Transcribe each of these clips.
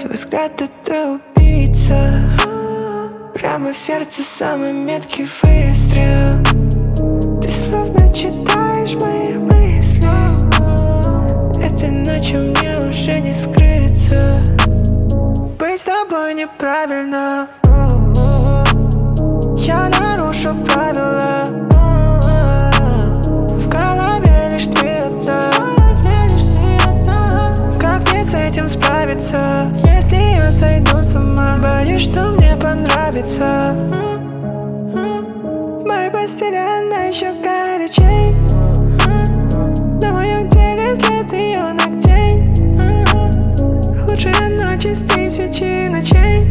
Твой взгляд — это убийца. Прямо в сердце самый меткий выстрел. Ты словно читаешь мои мысли. Этой ночью мне уже не скрыться. Быть с тобой неправильно. Я нарушу правила. В голове лишь ты одна. Как мне с этим справиться, если я сойду с ума? Боюсь, что мне понравится. В моей постели она еще горячей. На моем теле след ее ногтей. Лучшие ночи с тысячи ночей.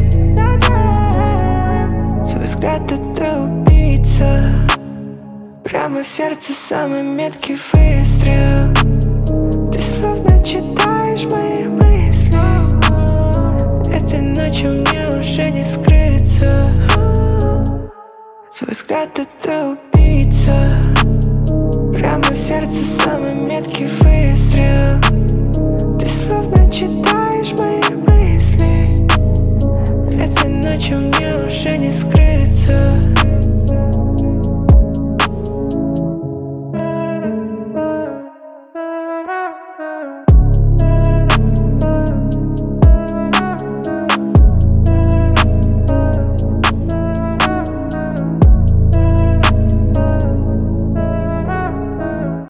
Твой взгляд — это убийца. Прямо в сердце самый меткий выстрел. Ты словно читаешь мои мысли. Этой ночью мне уже не скрыться. Твой взгляд — это убийца. Прямо в сердце самый меткий выстрел.